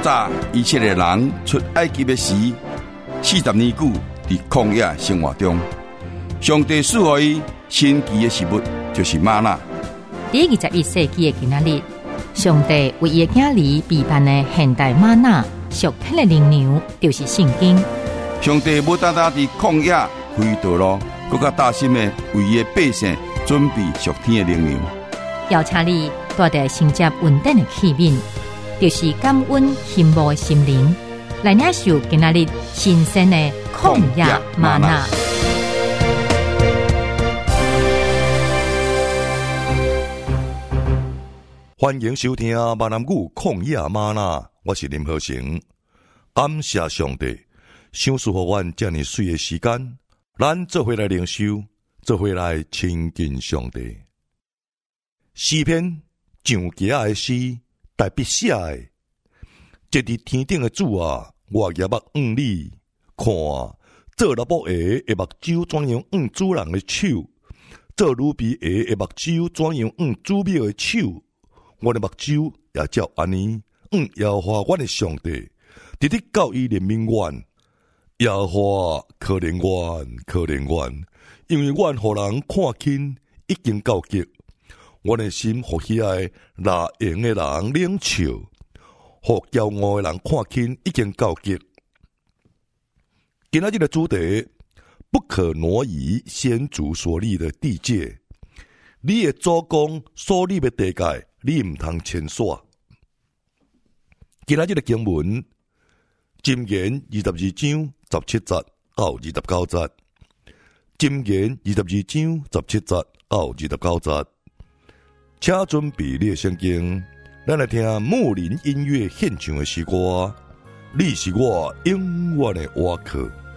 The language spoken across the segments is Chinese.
早以色列人出埃及的时，40年久伫曠野生活中，上帝赐予伊神奇的食物，就是吗哪。 第21世纪的今仔日，上帝为伊的囝儿备办的现代吗哪属天的灵粮，就是圣经。 上帝无单单伫曠野开道路，更加大心的为伊的百姓准备属天的灵粮。 邀请你带着承接稳定的器皿，就是感恩羡慕的心灵，来领受今仔日新鲜的曠野嗎哪。 欢迎收听闽南语曠野嗎哪，我是林浩成。感谢上帝，赏赐予阮这么水的时间，咱做伙来灵修，做伙来亲近上帝。诗篇上家的诗，代笔写的，这伫天顶的主啊，我也目望你，看做老母鞋的目睭怎样望主人的手，做女婢鞋的目睭怎样望主庙的手。我的目睭也照安尼望耶和华阮的上帝，直直到伊怜悯阮。耶和华可怜阮，可怜阮，因为阮互人看轻，已经到极。阮的心互喜爱拉赢的人冷笑，互骄傲的人看轻，已经到极。今仔日的主题，不可挪移先祖所立的地界。你的祖公所立的地界，你唔通牵煞。今仔日的经文，箴言22章17節到29節，箴言22章17節到29節。請準備你的聖經，咱來聽牧林音樂獻唱的詩歌。你是我永遠的倚靠。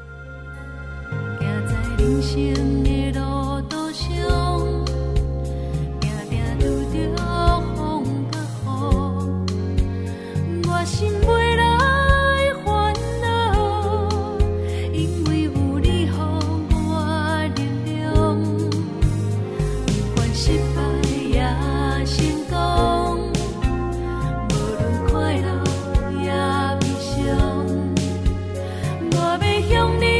行在人生的路途上，定定拄着風甲雨，我心袂來煩惱，因為有你予我力量，不管失敗也成功，無論快樂也悲傷，我要向你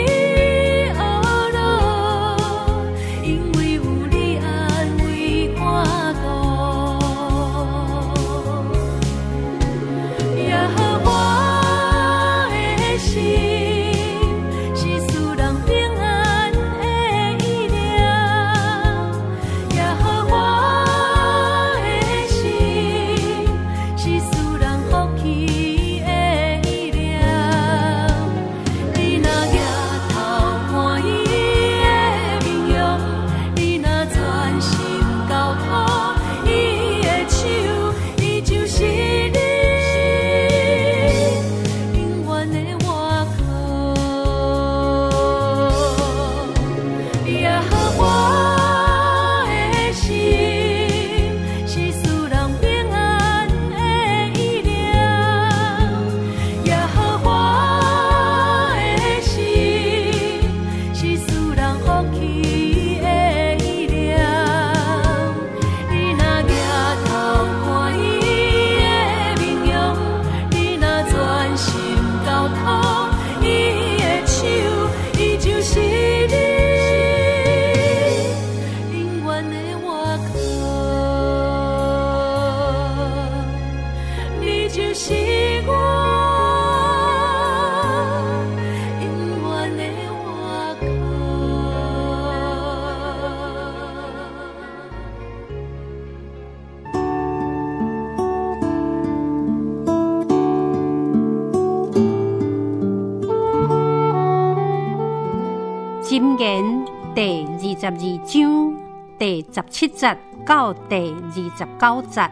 箴言第22章第17節到第29節。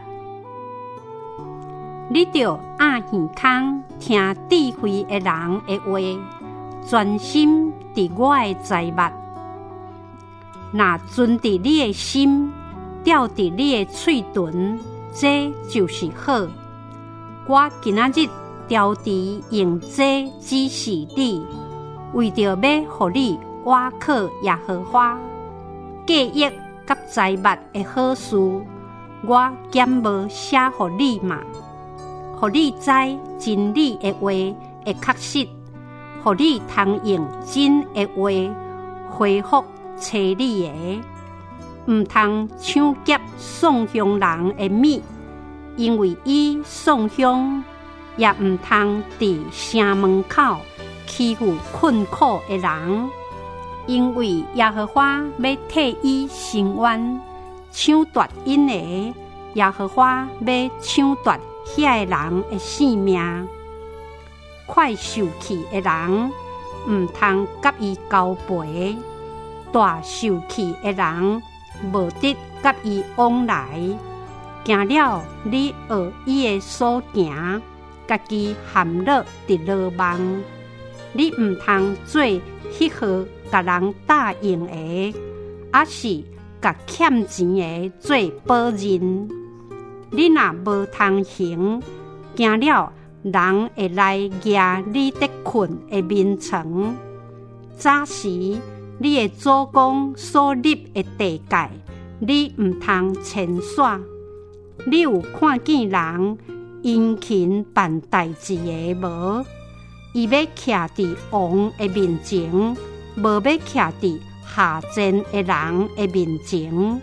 你著按耳孔聽智慧的人的話，專心佇我的財物。若存佇你的心，吊佇你的喙脣，這就是好。我今仔日調除用這指示你，為着要予你倚靠耶和華，計劃甲財物的好事，我減無寫予你嘛。予互你知真理的话会确实，互你通用真的话回复找你的。毋通抢劫送香人的米，因为伊送香；也毋通伫城门口欺负困苦的人，因为耶和华要替伊伸冤，抢夺因的。耶和华要抢夺遐个人的性命。快受气的人毋通甲伊交陪，大受气的人无得甲伊往来。行了你学伊的所行，家己陷落伫落网。你毋通做迄号甲人答应的，也是甲欠钱的做保人。你若无通行，行了人会来压你伫困的眠床。早时你的祖公所立的地界，你毋通牵线。你有看见人殷勤办代志的无？伊要徛伫王的面前，无要徛伫下贱的人的面前。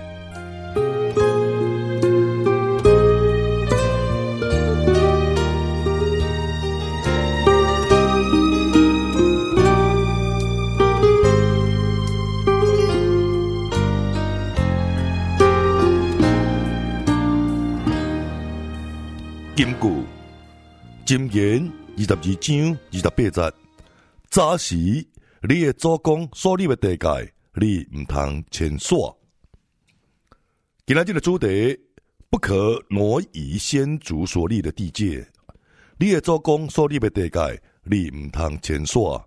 金句，箴言22章28節。早時你的祖公所立的地界，你唔通牽線。今仔日的主題，不可挪移先祖所立的地界。你的祖公所立的地界，你唔通牽線。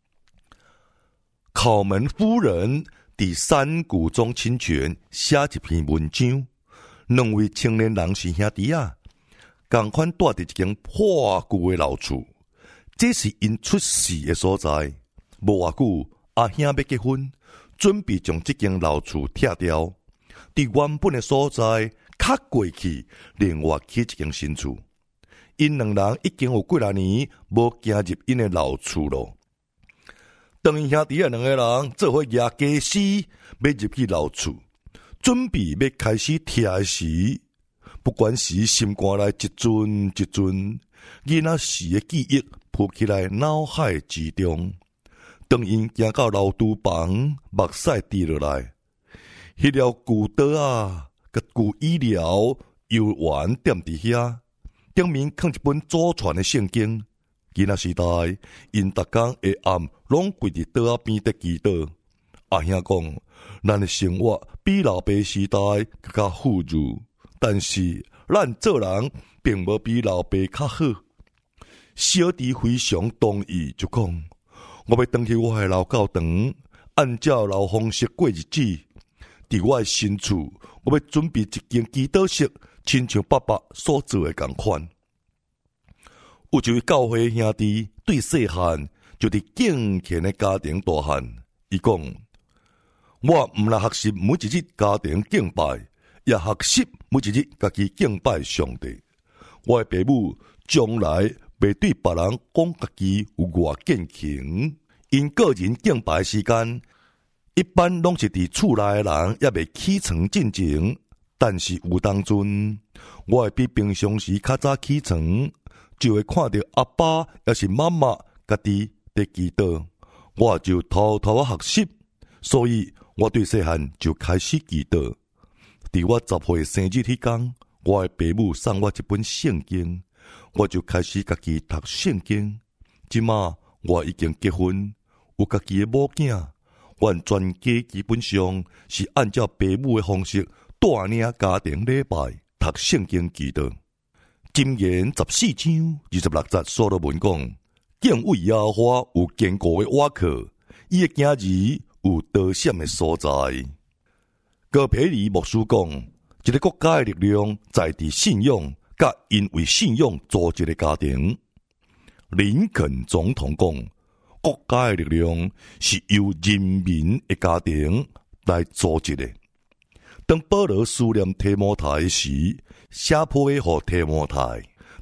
考門夫人佇山谷中清泉寫一篇文章，兩位青年人是兄弟啊。同款住伫一間破舊的老厝，這是因出世的所在。無偌久，阿兄要結婚，準備將這間老厝拆掉，佇原本的所在較過去，另外起一間新厝。因兩人已經有幾多年無行入因的老厝咯。當因兄弟兩個人做伙舉家私，要入去老厝，準備要開始拆時。不管是心肝內一陣一陣，囡仔時的記憶浮起來腦海之中。當因行到老廚房，目屎滴落來，迄條舊刀啊，甲舊醫療油丸點佇遐，頂面放一本祖傳的聖經。囡仔時代，因逐工下暗攏跪佇刀仔邊得祈禱。阿兄講，咱的生活比老爸時代更加富裕。但是，咱做人並無比老爸較好。小弟非常同意，就講，我要回去我的老教堂，按照老方式過日子。佇我的新厝，我要準備一間祈禱室，親像爸爸所做的同款。有一位教會兄弟對細漢就佇敬虔的家庭大漢，伊講，我毋來學習每一日家庭敬拜。也學習每一日家己敬拜上帝。我的父母將來袂對別人講家己有偌虔誠，因個人敬拜的時間一般攏是佇厝內的人也袂起床進前，但是有當陣，我會比平常時較早起床，就會看到阿爸也是媽媽家己在祈禱，我就偷偷學習，所以我對細漢就開始祈禱。佇我10歲生日迄天，我的父母送我一本聖經，我就開始家己讀聖經。即馬我已經結婚，有家己的某囝，阮全家基本上是按照父母的方式帶領家庭禮拜、讀聖經祈禱。箴言14章26節所羅門講：敬畏耶和華有堅固的倚靠，伊的囝兒有躲閃的所在。戈培里牧師講，一個國家的力量在佇信仰，甲因為信仰組織的家庭。林肯總統講，國家的力量是由人民的家庭來組織的。當保羅思念提摩太時，寫批給提摩太，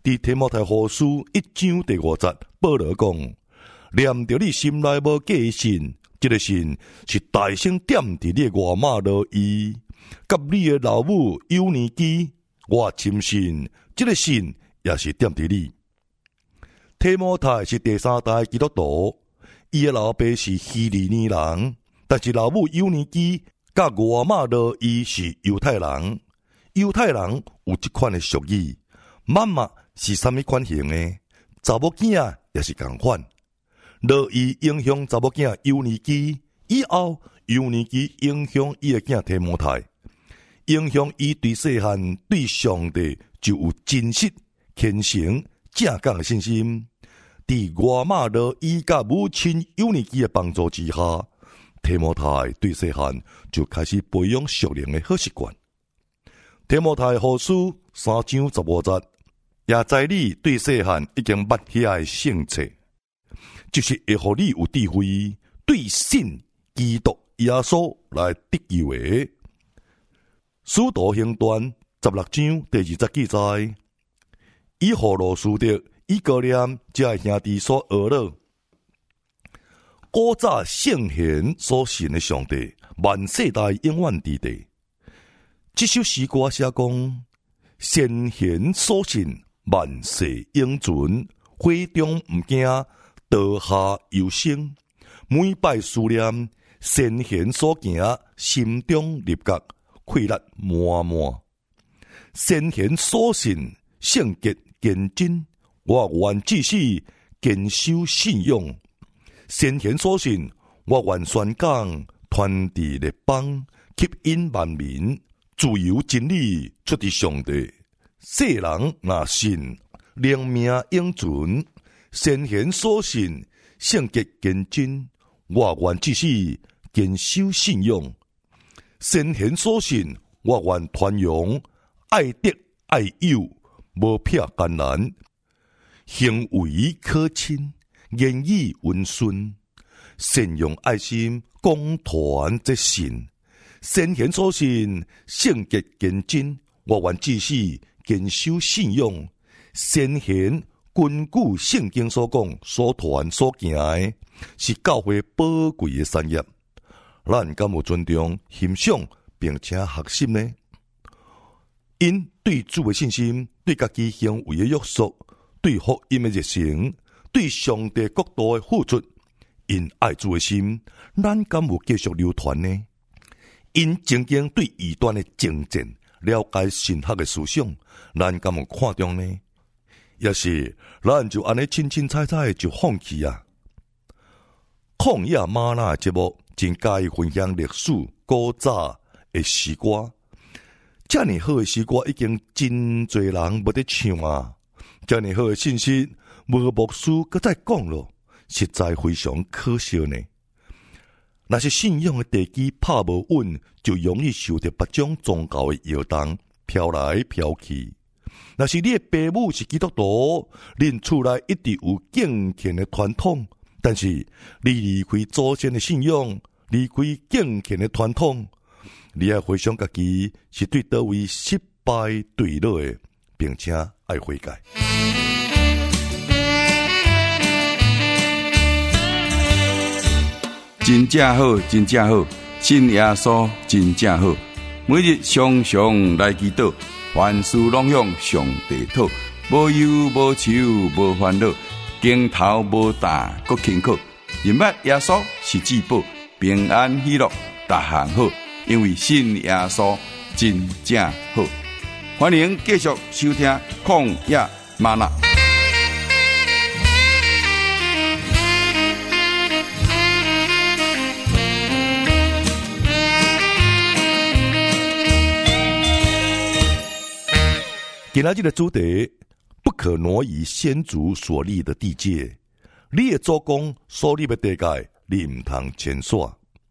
伫提摩太后书1章第5节，保罗讲：念着你心内无假信，这个信是大声点伫你的外马乐意，甲你的老母幼年期，我深信这个信也是点伫你。提摩太是第3代基督徒，伊的老爸是希利尼人，但是老母幼年期甲外马乐意是犹太人。犹太人有一款的俗语，妈妈是啥物款型的，查某囝也是共款。乐意影响查某囝幼年期，以后幼年期影响伊的囝提摩太，影响伊对细汉对上帝就有真实、虔诚、正港的信心。伫外马乐意甲母亲幼年期的帮助之下，提摩太对细汉就开始培养属灵的好习惯。提摩太后书3章15节，也知你对细汉已经捌遐的圣册，就是会互你有智慧，对信基督耶稣来得救的。使徒行传16章第20节记载，以何罗斯的以哥念这兄弟所学了，古早圣贤所信的上帝，万世代永远伫地。这首诗歌写讲，先贤所信，万世永存，花中毋惊，道下有声。每摆思念，先贤所行，心中立觉，快乐满满。先贤所信，圣洁坚贞，我愿至死坚守信用。先贤所信，我愿宣讲，传递列邦，吸引万民。自由真理出自上帝，世人若信，灵命永存。先贤所信，圣洁坚贞，我愿至死坚守信用。先贤所信，我愿传扬，爱德爱友，无撇艰难，行为可亲，言语温顺，善用爱心，广传这信。先贤所信，圣洁坚贞，我愿至死坚守信用。先贤根据圣经所讲、所传、所行的，是教会宝贵的产业。咱敢有尊重、欣赏并且学习呢？因对主的信心，对家己行为的约束，对福音的热情，对上帝国度的付出，因爱主的心，咱敢有继续流传呢？因曾经对异端的精进，了解神学的思想，咱敢有看重呢？也是咱就安尼清清彩彩就放弃啊？旷野吗哪节目真介意分享历史古早的诗歌，这么好的诗歌已经真多人无得唱啊！这么好的信息，无牧师搁再讲咯，实在非常可惜呢。若是信仰的地基拍无稳，就容易受到别种宗教的摇动，飘来飘去。若是你的父母是基督徒，恁厝内一直有敬虔的传统，但是你离开祖先的信仰，离开敬虔的传统，你要回想家己是对叨位失败坠落的，并且爱悔改。 真正好，真正好，信耶稣真正好。每日常常来祈祷，凡事拢向上帝讨，无忧无愁无烦恼，镜头无大搁轻巧。认捌耶稣是至宝，平安喜乐逐项好，因为信耶稣真正好。欢迎继续收听旷野吗哪。 今仔日的主题，不可挪移先祖所立的地界。你的祖公所立的地界，你唔通牵线。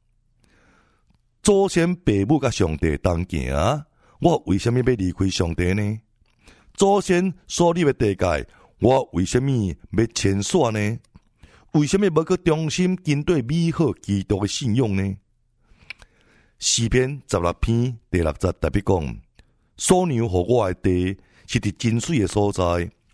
祖先父母甲上帝同行，我为什么要离开上帝呢？祖先所立的地界，我为什么要牵线呢？为什么无去忠心跟对美好基督的信仰呢？诗篇16篇第6节特别讲：所让予我的地，是伫真水的所在，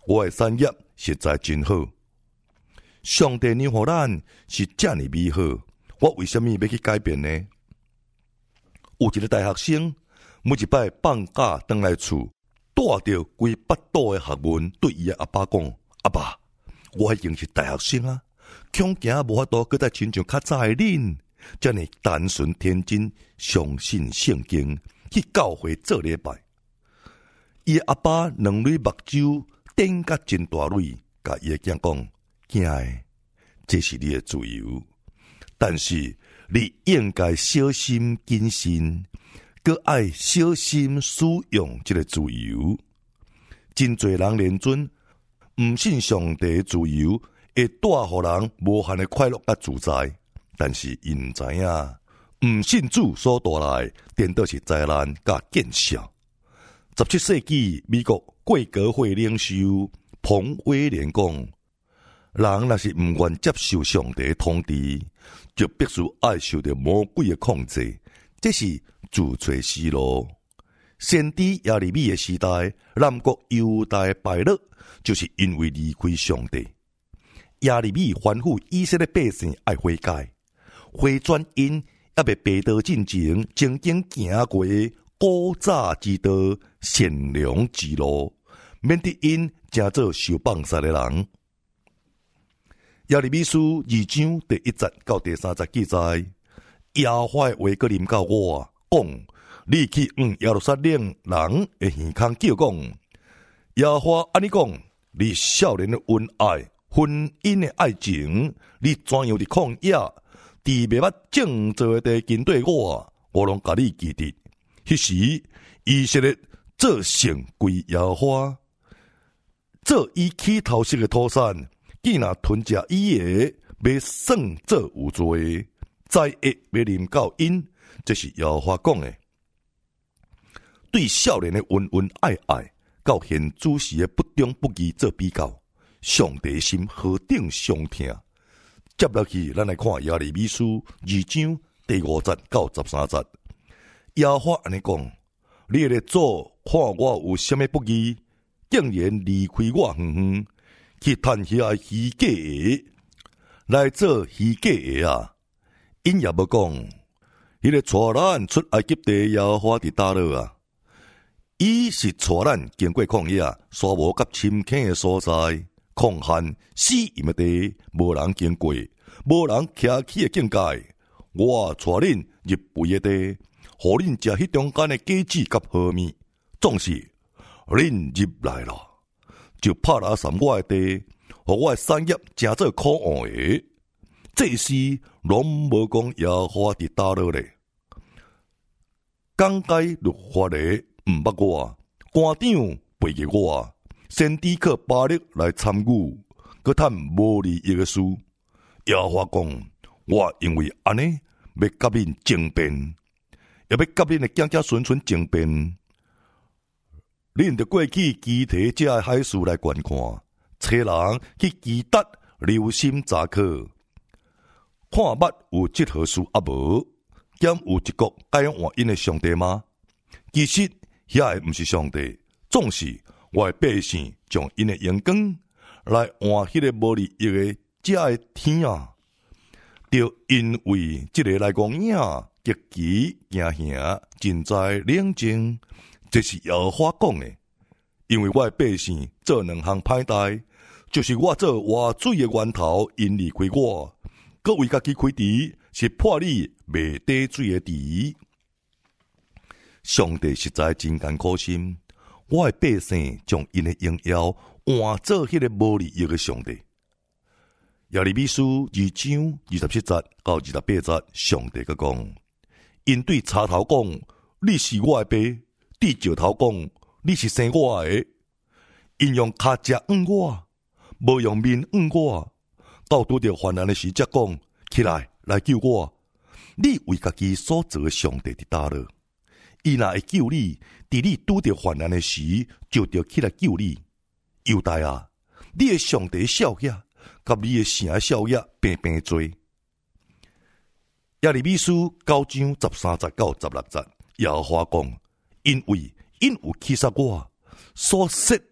我的产业实在真好。上帝让予咱是这么美好，我为什么要去改变呢？有一个大学生，每一摆放假回来厝，带着规巴肚的学问，对伊的阿爸讲：阿爸，我已经是大学生啊，恐惊无法度搁再亲像较早的恁，这么单纯天真，相信圣经，去教会做礼拜。伊阿爸两蕊目睭瞪甲真大蕊，甲伊的囝讲：囝诶，这是你的自由，但是你应该小心谨慎，搁爱小心使用这个自由。真侪人连准毋信上帝的自由，会带予人无限的快乐甲自在，但是因毋知影，毋信主所带来，颠倒是灾难甲见效。17世纪美国贵格会领袖彭威廉讲：人若是毋愿接受上帝的统治，就必须爱受到魔鬼的控制，这是自找死路。先知耶利米的时代，南国犹大败落，就是因为离开上帝。耶利米吩咐以色列百姓爱悔改，回转因也未背道进前，曾经行过古早之道、善良之路，免得因成做受放杀的人。耶利米书2章第1节到第3节记载，耶和华的话搁临到我，讲：你去耶路撒冷人的耳孔叫讲，耶和华安尼讲：你少年的恩爱、婚姻的爱情，你怎样的旷野，伫未捌正做的地跟对我拢甲你记得。迄时以色列做成归耶和华，做伊起头式的土产，既若吞食伊的，要算做有罪，灾厄要临到因，这是耶和华讲的。对少年的恩恩爱爱，到现主时的不忠不义做比较，上帝心何等伤痛。接落去，咱来看耶利米书2章第5节到13节。耶和华安尼讲：你的祖看我有什么不义，竟然离开我远远，去趁遐虚假的来做虚假的啊！因也无讲，迄个带咱出埃及地耶和华伫倒落啊？伊是带咱经过旷野、沙漠甲深坑的所在，旷旱死荫的地，无人经过，无人徛起的境界。我带恁入肥的地，互恁食迄中间的果子甲禾米，总是恁入来了，就拍拉散我的地，互我的产业诚做可恶的。这事拢无讲耶和华伫倒落咧，讲解律法的毋捌我，官长背给我，先知靠巴力来参与，佮趁无利益的事。耶和华讲：我因为安尼，要甲恁争辩，也要甲恁的子子孙孙争辩。恁着过去基提这的海事来观看，找人去基达留心查考，看捌有这何事啊无？兼有一国该用换因的上帝吗？其实遐个毋是上帝，总是我的百姓将因的阳光来换迄个无利益的这的天啊！就因为这个来讲影极其惊吓，真在冷静，这是耶和华讲的。因为我的百姓做两项歹代，就是我做活水的源头，因离开我，各为家己开池，是破你未底水的池。上帝实在真艰苦心，我的百姓将因的荣耀换做迄个无利益的上帝。耶利米书2章27节到28节，上帝佮讲：因对插头讲，你是我的爸；对石头讲，你是生我的。因用脚趾按我，无用面按我。到拄着患难的时，则讲：起来，来救我！你为家己所做的上帝伫倒落？伊若会救你，伫你拄着患难的时，就着起来救你。犹大啊，你的上帝少爷，甲你的城少爷平平做。耶利米书9章13节到16节，耶和华讲：因为因有欺杀我，所设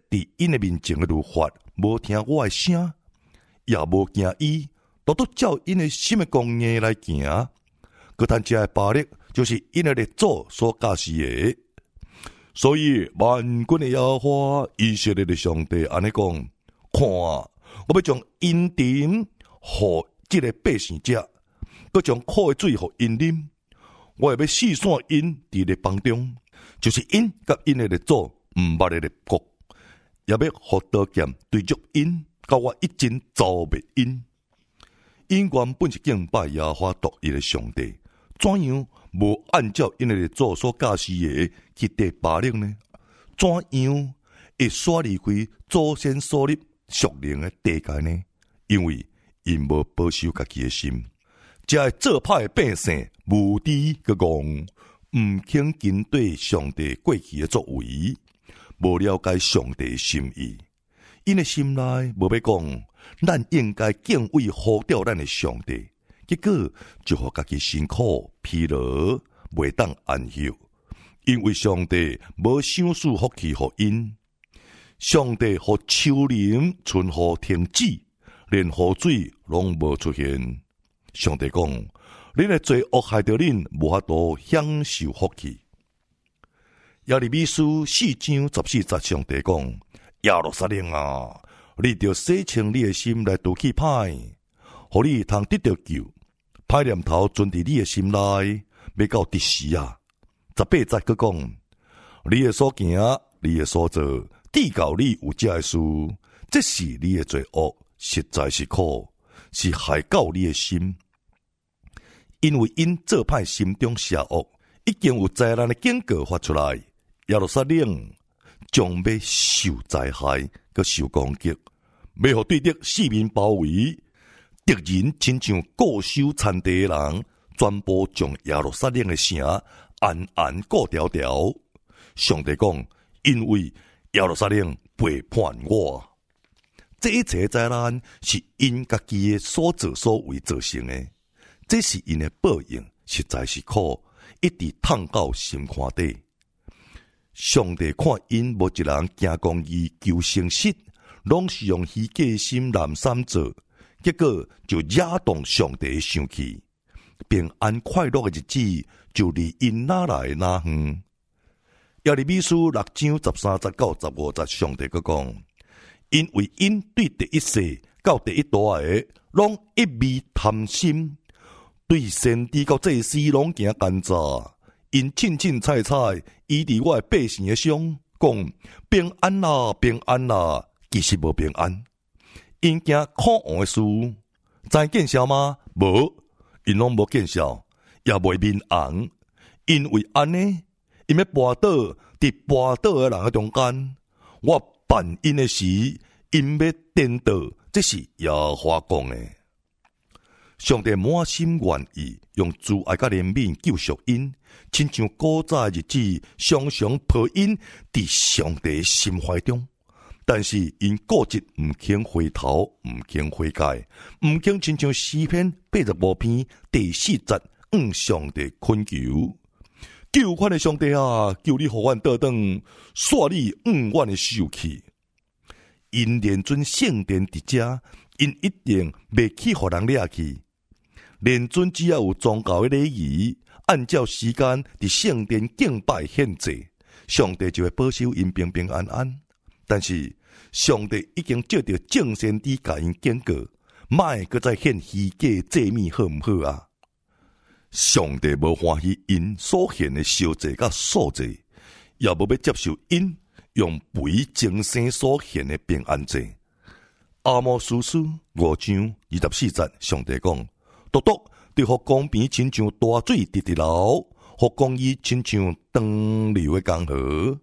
伫因的面前的律法，无听我的声，也无惊伊，都照因的心的公义来行。佮咱遮的巴力，就是因的列祖所教示的。所以万军的耶和华以色列的上帝安尼讲：看，我要将因田互这个百姓食，佮将苦的水互因啉。我也要四散因伫列邦中，就是因甲因的列祖毋捌的列国，也要互刀剑对着因，甲我一针凿灭因。因原本是敬拜耶和华独一的上帝，怎样无按照因的列祖所教示的去地巴力呢？怎样会耍离开祖先所立属灵的地界呢？因为因无保守家己的心，才会做歹的百姓无知个戆，毋肯跟对上帝过去的作为，无了解上帝的心意。因的心内无要讲，咱应该敬畏呼召咱的上帝，结果就互家己辛苦疲劳，袂当安息。因为上帝无赏赐福气互因，上帝互树林春雨停止，连雨水拢无出现。上帝讲：恁的罪恶害得恁无法度享受福气。耶利米书4章14节，上帝讲：耶路撒冷啊，你着洗清你的心来除去歹，互你通得到救。歹念头存伫你的心内，要到第时啊。18节佮讲：你的所行，你的所做，抵教你有这的事，这是你的罪恶，实在是苦，是害到你的心。因为因做歹心中邪恶，已经有灾难的警告发出来。耶路撒冷将要受灾害，佮受攻击，要互对敌四面包围。敌人亲像固守残地的人，全部将耶路撒冷的城安安固条条。上帝讲：因为耶路撒冷背叛我，这一切灾难是因家己的所作所为造成的，这是因的报应，实在是苦，一直痛到心坎底。上帝看因无一人行公义、求诚实，拢是用虚假的心难三做，结果就惹动上帝的生气。平安快乐的日子就离因哪来哪远。耶利米书6章13节到15节，上帝佮讲：因为因对第一世到第一代的，拢一味贪心，对先知到祭司拢行奸诈。因凊凊彩彩医治我的百姓的伤，讲平安啦，平安啦，其实无平安。因惊可恶的事，知见效吗？无，因拢无见效，也袂面红。因为安尼，因要跋倒伫跋倒的人的中间，我办因的时，因要颠倒，这是耶和华讲的。上帝满心愿意用慈爱甲怜悯救赎因，亲像古早的日子，常常抱因伫上帝的心怀中。但是因固执毋肯回头，毋肯悔改，毋肯亲像诗篇85篇第4节向上帝恳求：救阮的上帝啊，求你互阮倒转，煞你阮的受气。因连尊圣殿伫遮，因一定袂去互人掠去。连尊只要有宗教的礼仪，按照时间伫圣殿敬拜献祭，上帝就会保守因平平安安。但是上帝已经借着众先知甲因警告，莫搁再献虚假祭物，好毋好啊？上帝无欢喜因所献的烧祭甲素祭，也无要接受因用肥精生所献的平安祭。阿摩司书5章24节，上帝讲：独独就互公平亲像大水直直流，互公义亲像长流的江河。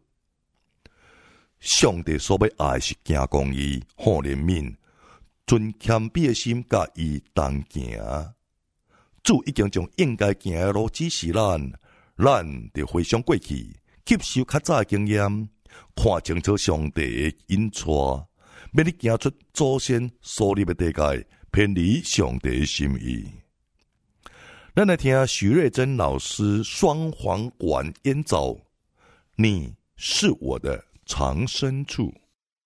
上帝所要爱是行公义、好怜悯、存谦卑的心，甲伊同行。主已经将应该行的路指示咱就回想过去，吸收较早的经验，看清楚上帝的引带，免你行出祖先所立的地界，偏离上帝的心意。咱来听许瑞珍老师双簧管演奏，你是我的藏身处。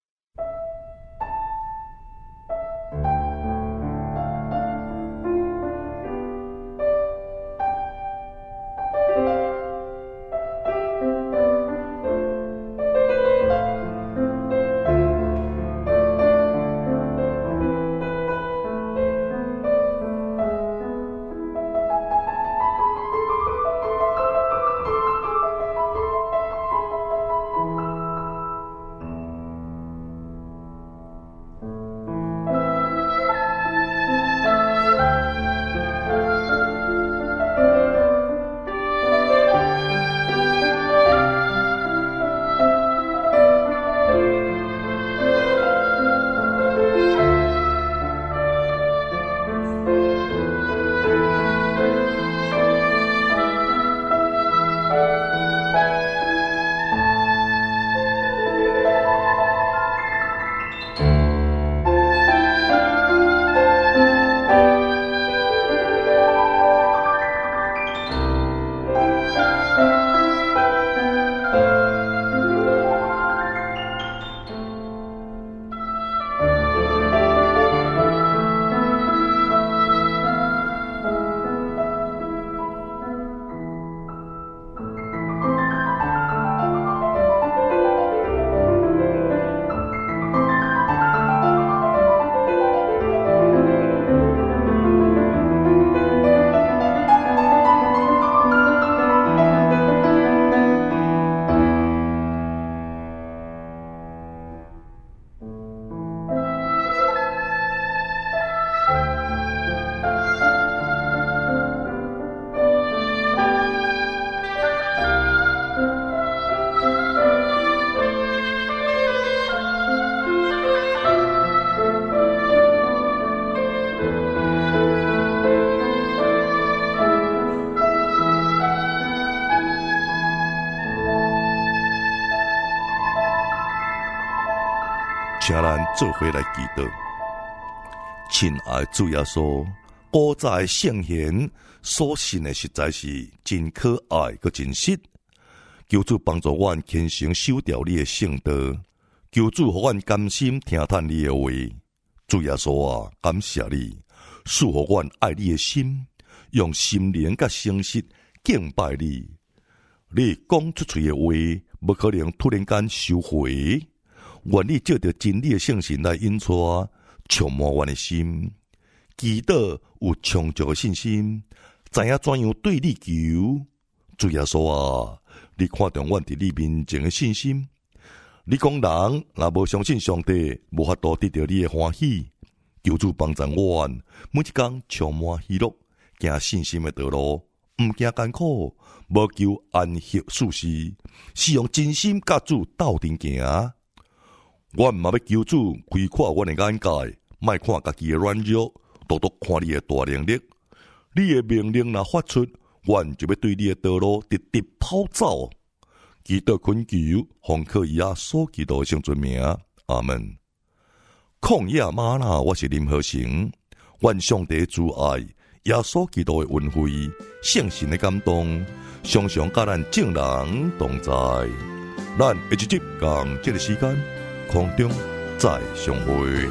请咱做伙来祈祷。亲爱的主耶稣，古早圣贤所信的实在是真可爱佮真实。求主帮助阮虔诚守条你的圣道，求主互阮甘心听叹你的话。主耶稣啊，感谢你，赐予阮爱你的心，用心灵甲诚实敬拜你。你讲出嘴的话，无可能突然间收回。愿你借着真理的圣神来引带，充满阮的心。祈祷有充足的信心，知影怎样对你求。主耶稣啊，你看重阮伫你面前的信心。你讲人若无相信上帝，无法度得到你的欢喜。求主帮助阮，每一天充满喜乐，行信心的道路，毋惊艰苦，无求安息舒适，是用真心甲主斗阵行。阮嘛要求主开阔阮的眼界，莫看家己的软弱，多多看你的大能力。你的命令若发出，阮就要对你的道路直直跑走。祈祷恳求，奉靠伊啊所祈祷的圣尊名，阿门。旷野吗哪，我是林和成。愿上帝主爱，耶稣基督的恩惠，圣神的感动，常常甲咱众人同在。咱下一集共这个时间，空中再相会。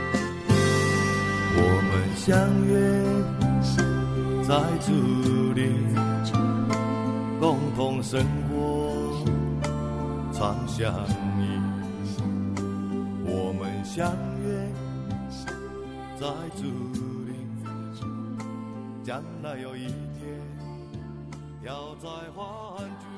我们相约在主里，共同生活，常相依。我们相约在主里，将来有一天要再欢聚。